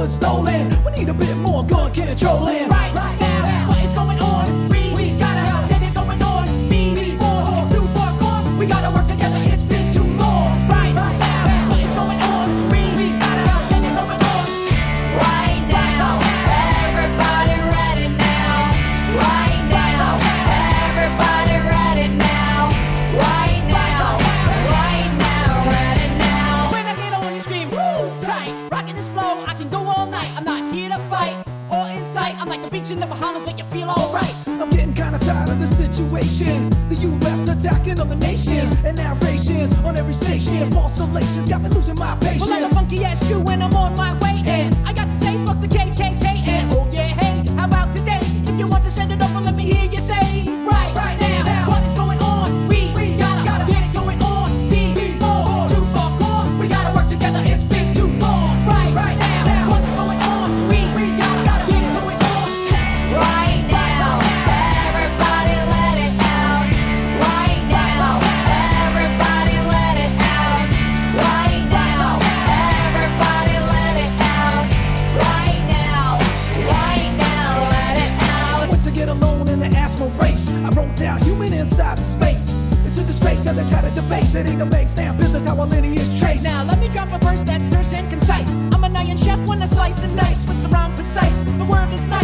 gun stolen. We need a bit more gun controlling. Right now, what is going on? We gotta get it going on. Before it's too far gone, we gotta work together. It's been too long. Right now, what is going on? We gotta get it going on. Right now, everybody ready now. Right now, everybody ready now. Right now, ready now. When I get on, you scream, woo, tight. Rocking this flow, I can go all night. I'm not here to fight or incite. I'm like the beach in the Bahamas, make you feel alright. I'm getting kinda tired of the situation. The US attacking other nations, and narrations on every station. False relations got me losing my patience. Well, I'm a funky ass Jew when I'm on my way in. I got to say, fuck the KKK and oh yeah, hey, how about today? If you want to send it over, let me hear you say, right now, what is going on? We gotta get it going on. Before it's too far gone, we gotta work together. It's been too long. Right now, what is going on? We gotta get it going on. Right now, everybody let it out. Right now, everybody let it out. Right now, everybody let it out. Right now, let it I out. went to get alone in the asthma race. I wrote down human inside of space. It's a disgrace that they cut at the base. It ain't the bank stand business how our lineage trace. Now let me drop a verse that's terse and concise. I'm an iron chef when I slice and dice with the rhyme precise. The word is nice.